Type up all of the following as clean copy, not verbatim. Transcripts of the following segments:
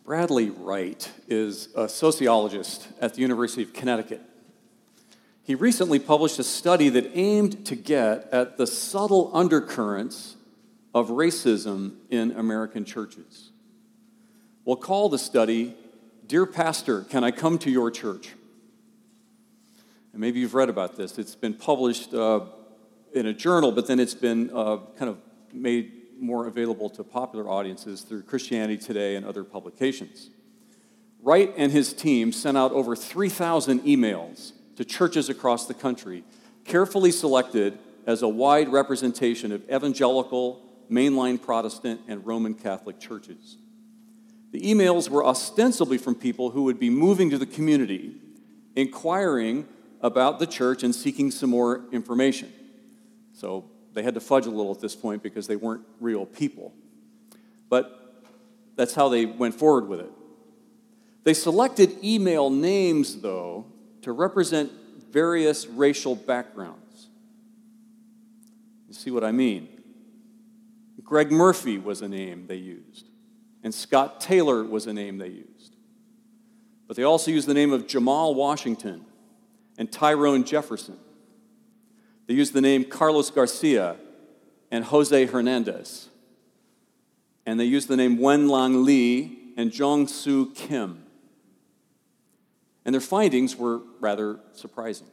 Bradley Wright is a sociologist at the University of Connecticut. He recently published a study that aimed to get at the subtle undercurrents of racism in American churches. We'll call the study, "Dear Pastor, Can I Come to Your Church?" And maybe you've read about this. It's been published in a journal, but then it's been kind of made more available to popular audiences through Christianity Today and other publications. Wright and his team sent out over 3,000 emails to churches across the country, carefully selected as a wide representation of evangelical, mainline Protestant, and Roman Catholic churches. The emails were ostensibly from people who would be moving to the community, inquiring about the church and seeking some more information. So they had to fudge a little at this point because they weren't real people. But that's how they went forward with it. They selected email names, though, to represent various racial backgrounds. You see what I mean? Greg Murphy was a name they used, and Scott Taylor was a name they used. But they also used the name of Jamal Washington and Tyrone Jefferson. They used the name Carlos Garcia and Jose Hernandez. And they used the name Wenlang Lee and Jong-Soo Kim. And their findings were rather surprising.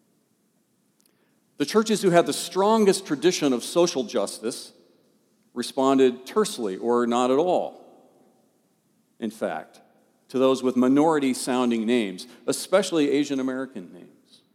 The churches who had the strongest tradition of social justice responded tersely or not at all, in fact, to those with minority-sounding names, especially Asian American names.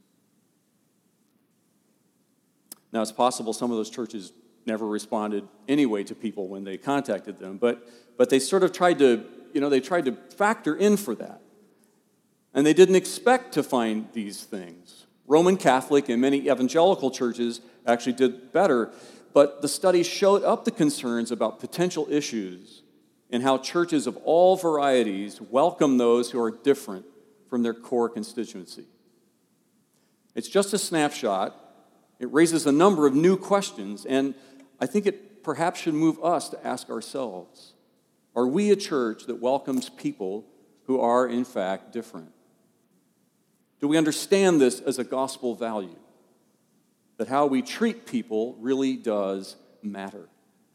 Now, it's possible some of those churches never responded anyway to people when they contacted them, but they sort of tried to factor in for that. And they didn't expect to find these things. Roman Catholic and many evangelical churches actually did better, but the study showed up the concerns about potential issues and how churches of all varieties welcome those who are different from their core constituency. It's just a snapshot. It raises a number of new questions, and I think it perhaps should move us to ask ourselves, are we a church that welcomes people who are, in fact, different? Do we understand this as a gospel value? That how we treat people really does matter.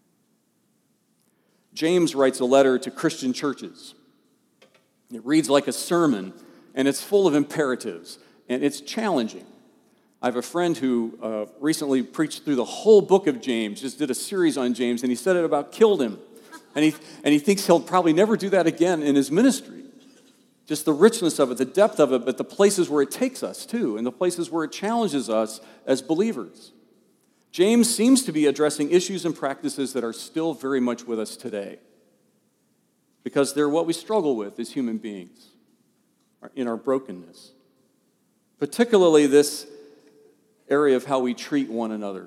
James writes a letter to Christian churches. It reads like a sermon, and it's full of imperatives, and it's challenging. I have a friend who recently preached through the whole book of James, just did a series on James, and he said it about killed him. And he thinks he'll probably never do that again in his ministry. Just the richness of it, the depth of it, but the places where it takes us, too, and the places where it challenges us as believers. James seems to be addressing issues and practices that are still very much with us today, because they're what we struggle with as human beings in our brokenness, particularly this area of how we treat one another.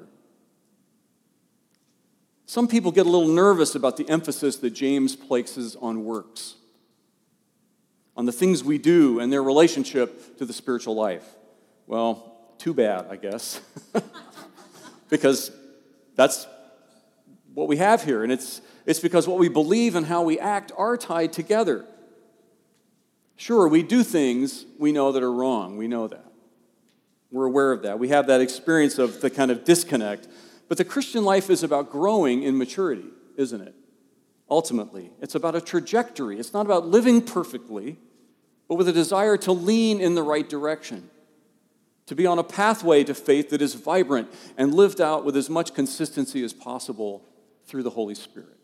Some people get a little nervous about the emphasis that James places on works, on the things we do and their relationship to the spiritual life. Well, too bad, I guess, because that's what we have here, and it's because what we believe and how we act are tied together. Sure, we do things we know that are wrong. We know that. We're aware of that. We have that experience of the kind of disconnect. But the Christian life is about growing in maturity, isn't it? Ultimately, it's about a trajectory. It's not about living perfectly, but with a desire to lean in the right direction, to be on a pathway to faith that is vibrant and lived out with as much consistency as possible through the Holy Spirit.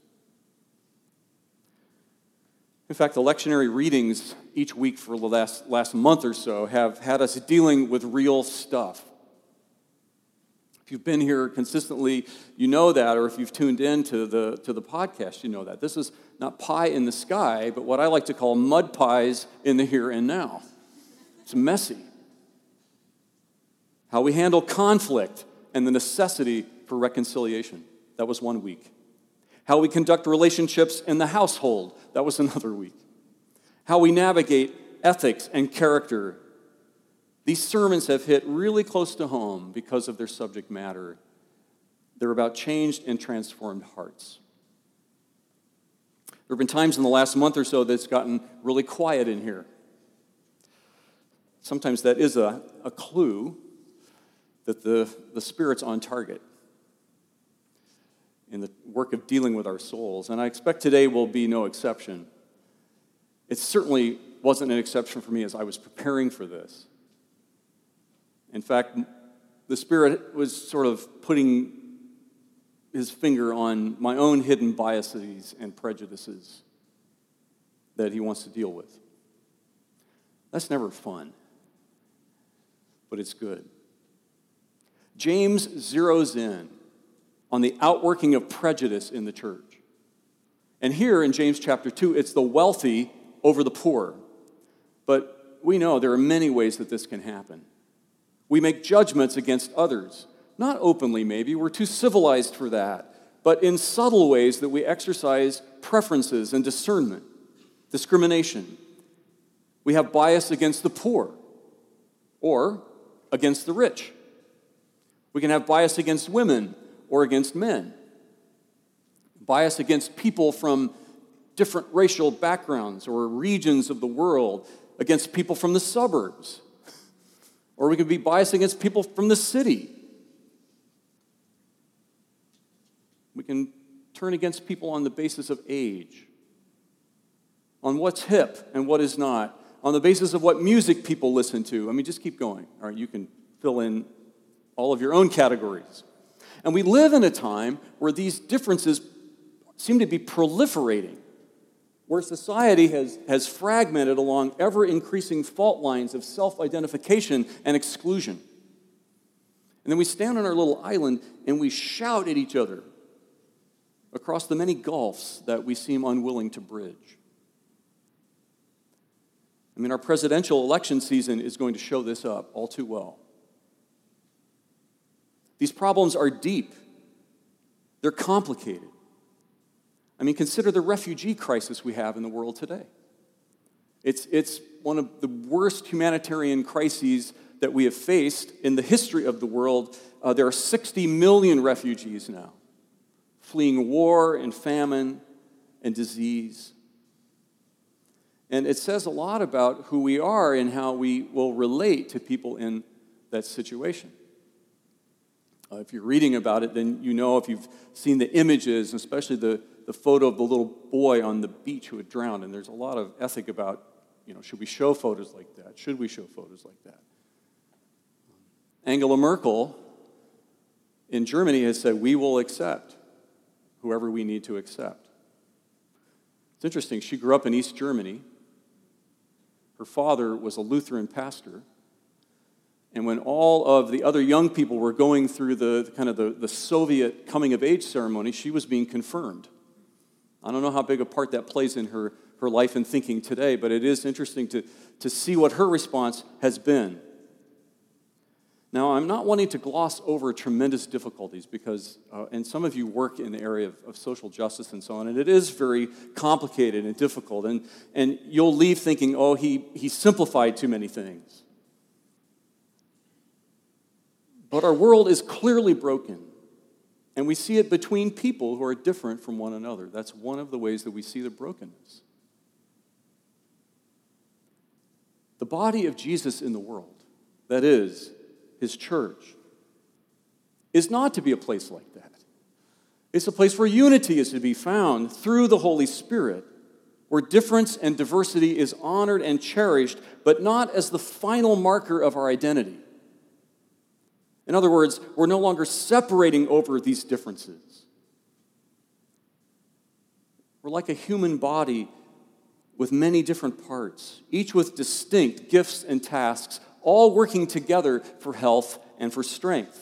In fact, the lectionary readings each week for the last month or so have had us dealing with real stuff. If you've been here consistently, you know that, or if you've tuned in to the podcast, you know that. This is not pie in the sky, but what I like to call mud pies in the here and now. It's messy. How we handle conflict and the necessity for reconciliation. That was one week. How we conduct relationships in the household. That was another week. How we navigate ethics and character. These sermons have hit really close to home because of their subject matter. They're about changed and transformed hearts. There have been times in the last month or so that it's gotten really quiet in here. Sometimes that is a clue that the Spirit's on target in the work of dealing with our souls. And I expect today will be no exception. It certainly wasn't an exception for me as I was preparing for this. In fact, the Spirit was sort of putting his finger on my own hidden biases and prejudices that he wants to deal with. That's never fun, but it's good. James zeroes in on the outworking of prejudice in the church. And here in James chapter 2, it's the wealthy over the poor. But we know there are many ways that this can happen. We make judgments against others. Not openly, maybe. We're too civilized for that. But in subtle ways that we exercise preferences and discernment, discrimination. We have bias against the poor or against the rich. We can have bias against women or against men. Bias against people from different racial backgrounds or regions of the world, against people from the suburbs. Or we can be biased against people from the city. We can turn against people on the basis of age, on what's hip and what is not, on the basis of what music people listen to. I mean, just keep going. All right, you can fill in all of your own categories. And we live in a time where these differences seem to be proliferating, where society has fragmented along ever-increasing fault lines of self-identification and exclusion. And then we stand on our little island and we shout at each other across the many gulfs that we seem unwilling to bridge. I mean, our presidential election season is going to show this up all too well. These problems are deep. They're complicated. I mean, consider the refugee crisis we have in the world today. It's one of the worst humanitarian crises that we have faced in the history of the world. There are 60 million refugees now, fleeing war and famine and disease. And it says a lot about who we are and how we will relate to people in that situation. If you're reading about it, then you know, if you've seen the images, especially the photo of the little boy on the beach who had drowned, and there's a lot of ethic about, should we show photos like that? Should we show photos like that? Angela Merkel in Germany has said, we will accept whoever we need to accept. It's interesting, she grew up in East Germany. Her father was a Lutheran pastor. And when all of the other young people were going through the Soviet coming-of-age ceremony, she was being confirmed. I don't know how big a part that plays in her life and thinking today, but it is interesting to see what her response has been. Now, I'm not wanting to gloss over tremendous difficulties because, and some of you work in the area of social justice and so on, and it is very complicated and difficult, and you'll leave thinking, oh, he simplified too many things. But our world is clearly broken, and we see it between people who are different from one another. That's one of the ways that we see the brokenness. The body of Jesus in the world, that is, his church, is not to be a place like that. It's a place where unity is to be found through the Holy Spirit, where difference and diversity is honored and cherished, but not as the final marker of our identity. In other words, we're no longer separating over these differences. We're like a human body with many different parts, each with distinct gifts and tasks, all working together for health and for strength.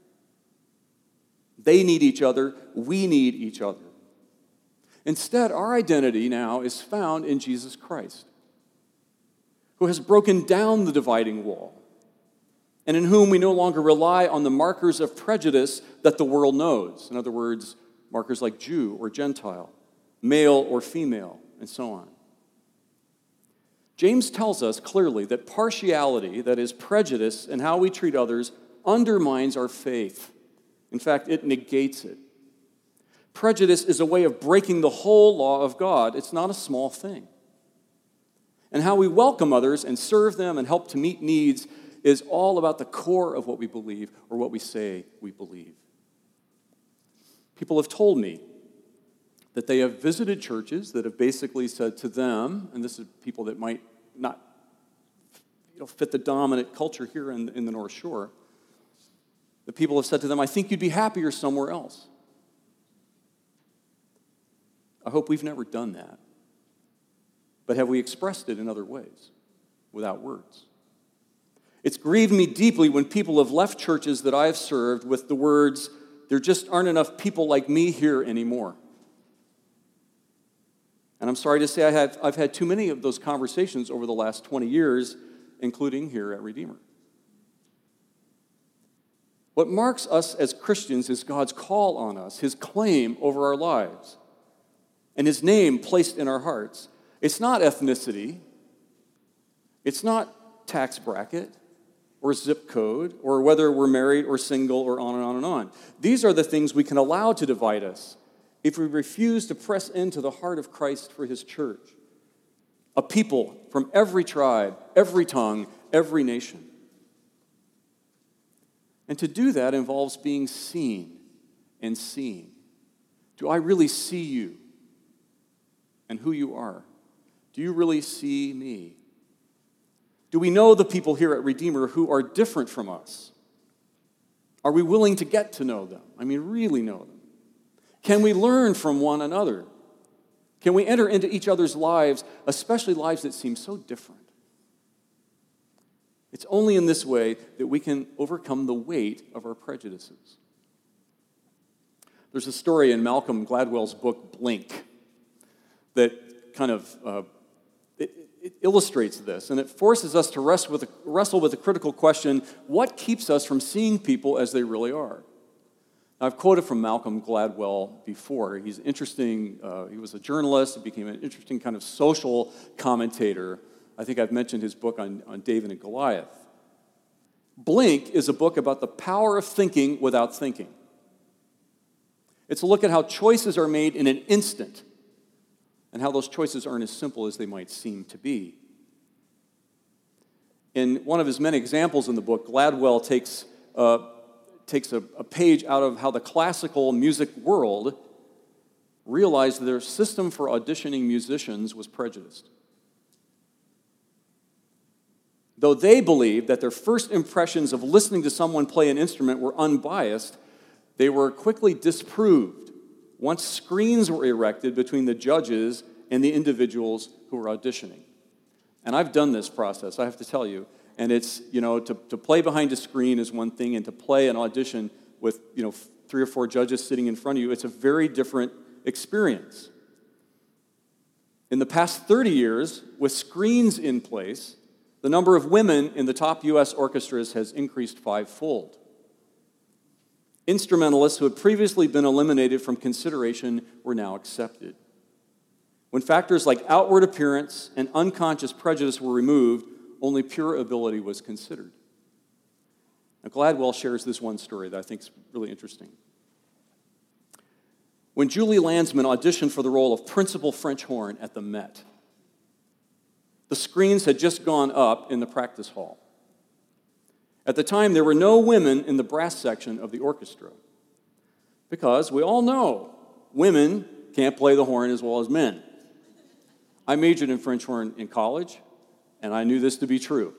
They need each other, we need each other. Instead, our identity now is found in Jesus Christ, who has broken down the dividing wall, and in whom we no longer rely on the markers of prejudice that the world knows. In other words, markers like Jew or Gentile, male or female, and so on. James tells us clearly that partiality, that is prejudice in how we treat others, undermines our faith. In fact, it negates it. Prejudice is a way of breaking the whole law of God. It's not a small thing. And how we welcome others and serve them and help to meet needs is all about the core of what we believe or what we say we believe. People have told me that they have visited churches that have basically said to them, and this is people that might not fit the dominant culture here in the North Shore, the people have said to them, I think you'd be happier somewhere else. I hope we've never done that. But have we expressed it in other ways, without words? It's grieved me deeply when people have left churches that I've served with the words, there just aren't enough people like me here anymore. And I'm sorry to say I've had too many of those conversations over the last 20 years, including here at Redeemer. What marks us as Christians is God's call on us, His claim over our lives, and His name placed in our hearts. It's not ethnicity. It's not tax bracket or zip code or whether we're married or single or on and on and on. These are the things we can allow to divide us if we refuse to press into the heart of Christ for His church. A people from every tribe, every tongue, every nation. And to do that involves being seen and seen. Do I really see you and who you are? Do you really see me? Do we know the people here at Redeemer who are different from us? Are we willing to get to know them? I mean, really know them? Can we learn from one another? Can we enter into each other's lives, especially lives that seem so different? It's only in this way that we can overcome the weight of our prejudices. There's a story in Malcolm Gladwell's book, Blink, that kind of it illustrates this, and it forces us to wrestle with the critical question, what keeps us from seeing people as they really are? Now, I've quoted from Malcolm Gladwell before. He's interesting. He was a journalist. He became an interesting kind of social commentator. I think I've mentioned his book on David and Goliath. Blink is a book about the power of thinking without thinking. It's a look at how choices are made in an instant and how those choices aren't as simple as they might seem to be. In one of his many examples in the book, Gladwell takes a page out of how the classical music world realized that their system for auditioning musicians was prejudiced. Though they believed that their first impressions of listening to someone play an instrument were unbiased, they were quickly disproved once screens were erected between the judges and the individuals who were auditioning. And I've done this process, I have to tell you. And it's, to play behind a screen is one thing, and to play an audition with, 3 or 4 judges sitting in front of you, it's a very different experience. In the past 30 years, with screens in place, the number of women in the top U.S. orchestras has increased 5-fold. Instrumentalists who had previously been eliminated from consideration were now accepted. When factors like outward appearance and unconscious prejudice were removed, only pure ability was considered. Now, Gladwell shares this one story that I think is really interesting. When Julie Landsman auditioned for the role of Principal French Horn at the Met, the screens had just gone up in the practice hall. At the time, there were no women in the brass section of the orchestra because we all know women can't play the horn as well as men. I majored in French horn in college, and I knew this to be true.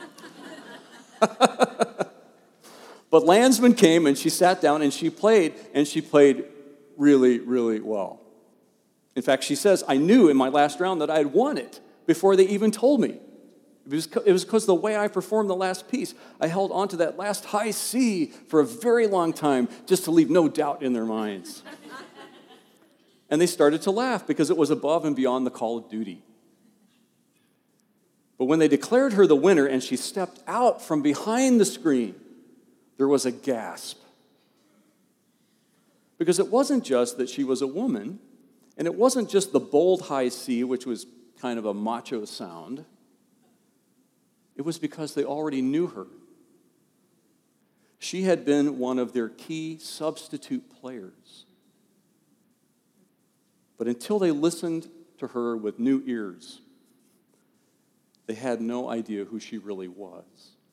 But Landsman came, and she sat down, and she played really, really well. In fact, she says, I knew in my last round that I had won it before they even told me. It was because the way I performed the last piece, I held on to that last high C for a very long time just to leave no doubt in their minds. And they started to laugh because it was above and beyond the call of duty. But when they declared her the winner and she stepped out from behind the screen, there was a gasp. Because it wasn't just that she was a woman, and it wasn't just the bold high C, which was kind of a macho sound. It was because they already knew her. She had been one of their key substitute players. But until they listened to her with new ears, they had no idea who she really was.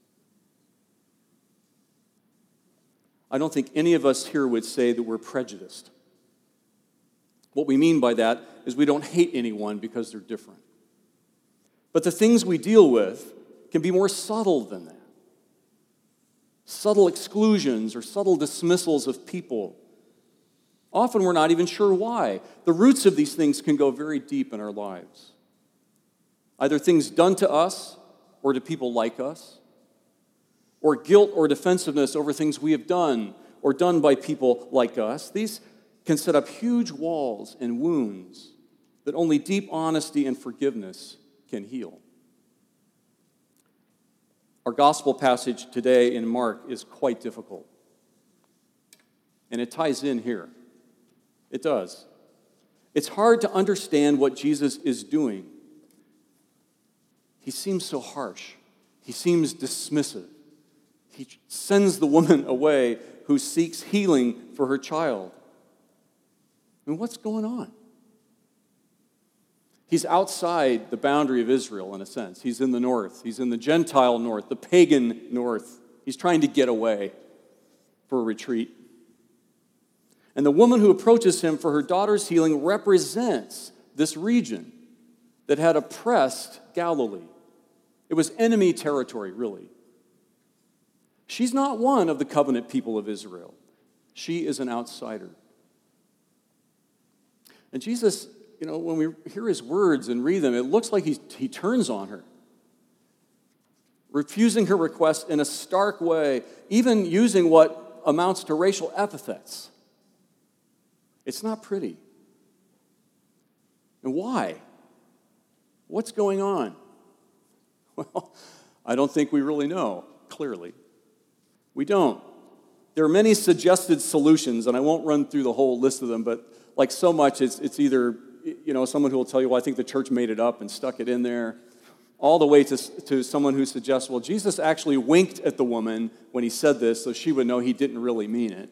I don't think any of us here would say that we're prejudiced. What we mean by that is we don't hate anyone because they're different. But the things we deal with can be more subtle than that. Subtle exclusions or subtle dismissals of people. Often we're not even sure why. The roots of these things can go very deep in our lives. Either things done to us or to people like us, or guilt or defensiveness over things we have done or done by people like us. These can set up huge walls and wounds that only deep honesty and forgiveness can heal. Our gospel passage today in Mark is quite difficult. And it ties in here. It does. It's hard to understand what Jesus is doing. He seems so harsh. He seems dismissive. He sends the woman away who seeks healing for her child. I mean, what's going on? He's outside the boundary of Israel, in a sense. He's in the north. He's in the Gentile north, the pagan north. He's trying to get away for a retreat. And the woman who approaches him for her daughter's healing represents this region that had oppressed Galilee. It was enemy territory, really. She's not one of the covenant people of Israel. She is an outsider. And Jesus, when we hear his words and read them, it looks like he turns on her, refusing her request in a stark way, even using what amounts to racial epithets. It's not pretty. And why? What's going on? Well, I don't think we really know, clearly. We don't. There are many suggested solutions, and I won't run through the whole list of them, but like so much, it's either, someone who will tell you, well, I think the church made it up and stuck it in there, all the way to someone who suggests, well, Jesus actually winked at the woman when he said this, so she would know he didn't really mean it.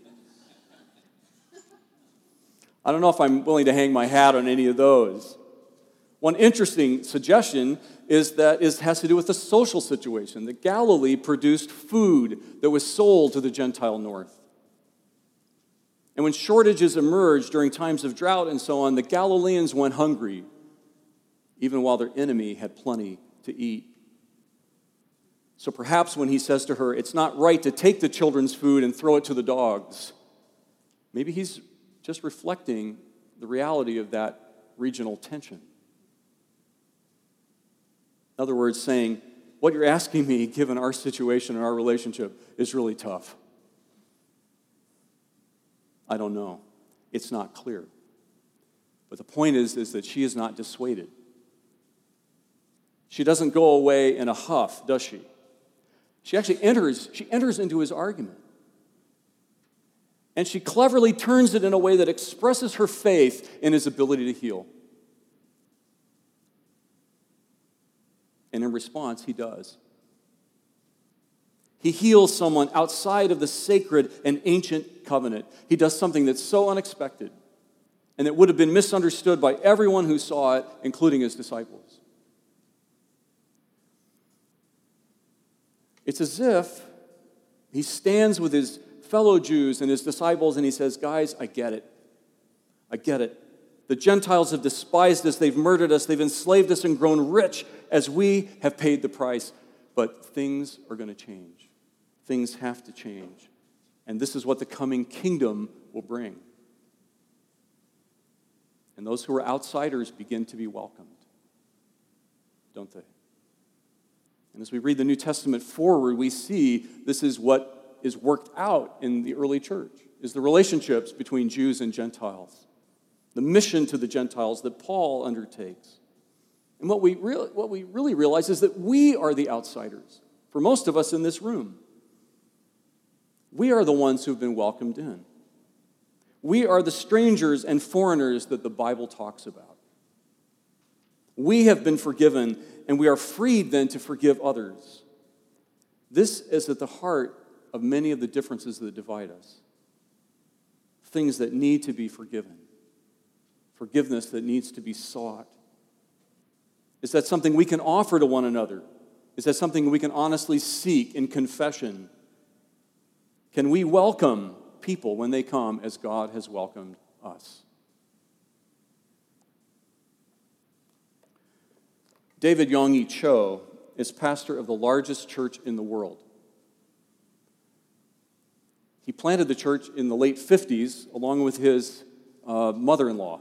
I don't know if I'm willing to hang my hat on any of those. One interesting suggestion is that it has to do with the social situation. That Galilee produced food that was sold to the Gentile north. And when shortages emerged during times of drought and so on, the Galileans went hungry, even while their enemy had plenty to eat. So perhaps when he says to her, it's not right to take the children's food and throw it to the dogs, maybe he's just reflecting the reality of that regional tension. In other words, saying, what you're asking me, given our situation and our relationship, is really tough. I don't know. It's not clear. But the point is that she is not dissuaded. She doesn't go away in a huff, does she? She actually enters into his argument. And she cleverly turns it in a way that expresses her faith in his ability to heal. And in response, he does. He heals someone outside of the sacred and ancient covenant. He does something that's so unexpected and that would have been misunderstood by everyone who saw it, including his disciples. It's as if he stands with his fellow Jews and his disciples and he says, guys, I get it. I get it. The Gentiles have despised us, they've murdered us, they've enslaved us and grown rich as we have paid the price. But things are going to change. Things have to change. And this is what the coming kingdom will bring. And those who are outsiders begin to be welcomed, don't they? And as we read the New Testament forward, we see this is what is worked out in the early church, is the relationships between Jews and Gentiles, the mission to the Gentiles that Paul undertakes. And what we really realize is that we are the outsiders. For most of us in this room, we are the ones who have been welcomed in. We are the strangers and foreigners that the Bible talks about. We have been forgiven, and we are freed then to forgive others. This is at the heart of many of the differences that divide us. Things that need to be forgiven. forgiveness that needs to be sought? Is that something we can offer to one another? Is that something we can honestly seek in confession? Can we welcome people when they come as God has welcomed us? David Yonggi Cho is pastor of the largest church in the world. He planted the church in the late 50s along with his mother-in-law.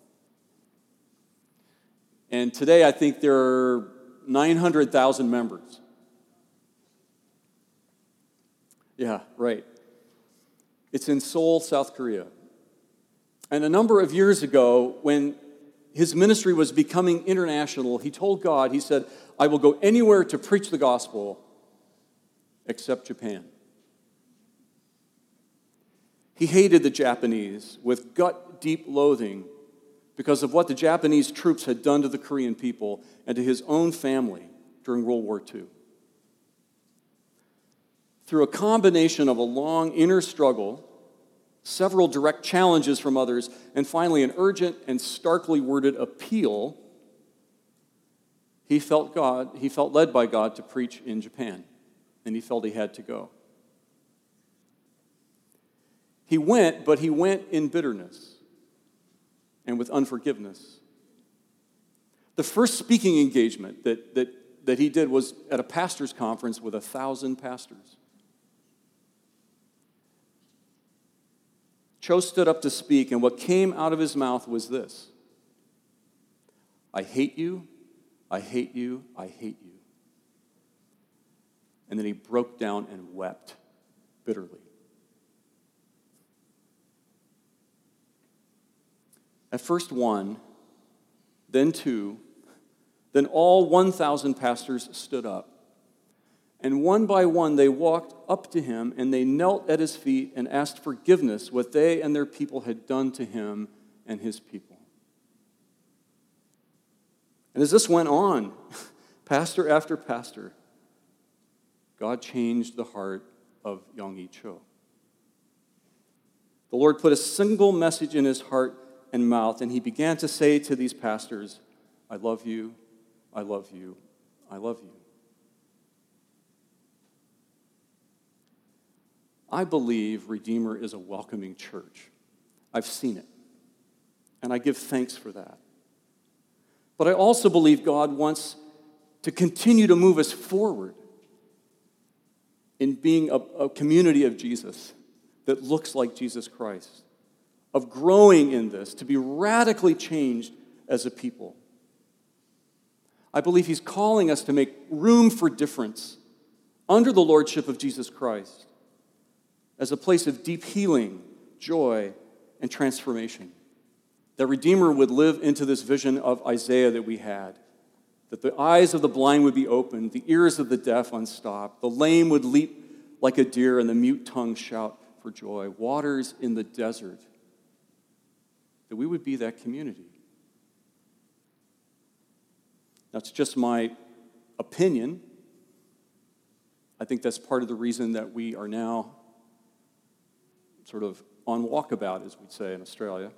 And today I think there are 900,000 members. Yeah, right. It's in Seoul, South Korea. And a number of years ago, when his ministry was becoming international, he told God, he said, I will go anywhere to preach the gospel except Japan. He hated the Japanese with gut-deep loathing because of what the Japanese troops had done to the Korean people and to his own family during World War II. Through a combination of a long inner struggle, several direct challenges from others, and finally an urgent and starkly worded appeal, he felt led by God to preach in Japan, and he felt he had to go. He went, but he went in bitterness and with unforgiveness. The first speaking engagement that he did was at a pastor's conference with 1,000 pastors. Cho stood up to speak, and what came out of his mouth was this: I hate you, I hate you, I hate you. And then he broke down and wept bitterly. At first one, then two, then all 1,000 pastors stood up. And one by one they walked up to him and they knelt at his feet and asked forgiveness what they and their people had done to him and his people. And as this went on, pastor after pastor, God changed the heart of Yonggi Cho. The Lord put a single message in his heart and mouth, and he began to say to these pastors, I love you, I love you, I love you. I believe Redeemer is a welcoming church. I've seen it, and I give thanks for that. But I also believe God wants to continue to move us forward in being a community of Jesus that looks like Jesus Christ, of growing in this, to be radically changed as a people. I believe he's calling us to make room for difference under the lordship of Jesus Christ as a place of deep healing, joy, and transformation. That Redeemer would live into this vision of Isaiah that we had, that the eyes of the blind would be opened, the ears of the deaf unstopped, the lame would leap like a deer, and the mute tongue shout for joy. Waters in the desert, that we would be that community. That's just my opinion. I think that's part of the reason that we are now sort of on walkabout, as we'd say in Australia.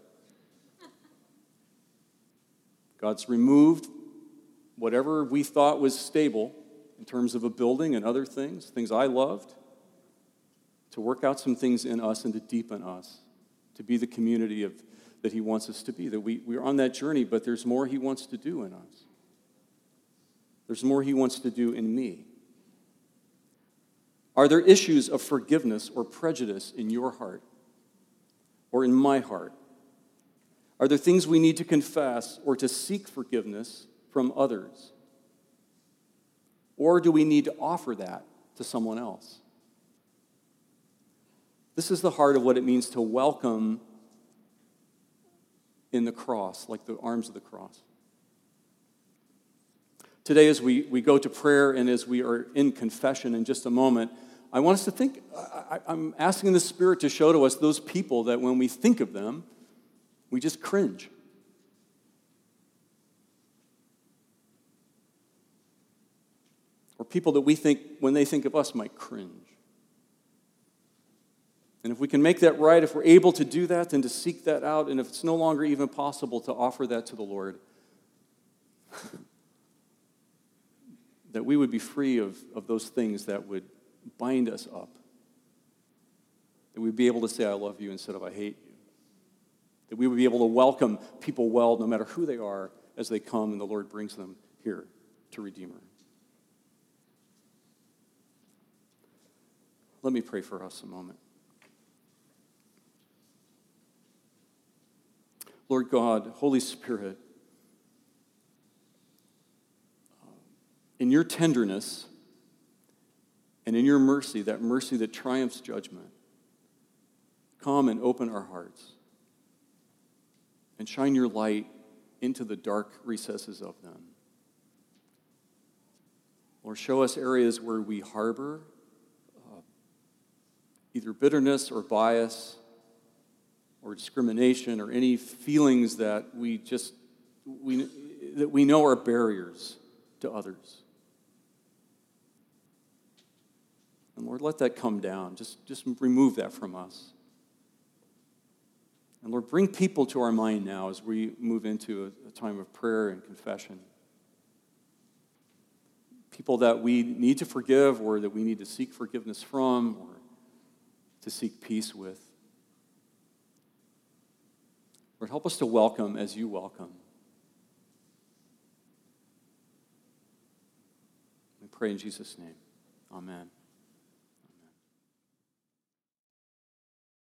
God's removed whatever we thought was stable in terms of a building and other things I loved, to work out some things in us and to deepen us, to be the community that he wants us to be. That we're on that journey, but there's more he wants to do in us. There's more he wants to do in me. Are there issues of forgiveness or prejudice in your heart or in my heart? Are there things we need to confess or to seek forgiveness from others? Or do we need to offer that to someone else? This is the heart of what it means to welcome in the cross, like the arms of the cross. Today, as we go to prayer and as we are in confession in just a moment, I want us to think, I'm asking the Spirit to show to us those people that when we think of them, we just cringe. Or people that we think, when they think of us, might cringe. And if we can make that right, if we're able to do that, then to seek that out, and if it's no longer even possible to offer that to the Lord, that we would be free of those things that would bind us up. That we'd be able to say, I love you instead of I hate you. That we would be able to welcome people well, no matter who they are, as they come and the Lord brings them here to Redeemer. Let me pray for us a moment. Lord God, Holy Spirit, in your tenderness and in your mercy, that mercy that triumphs judgment, come and open our hearts and shine your light into the dark recesses of them. Lord, show us areas where we harbor either bitterness or bias or discrimination or any feelings that we know are barriers to others. And Lord, let that come down. Just remove that from us. And Lord, bring people to our mind now as we move into a time of prayer and confession. People that we need to forgive or that we need to seek forgiveness from or to seek peace with. Lord, help us to welcome as you welcome. We pray in Jesus' name. Amen.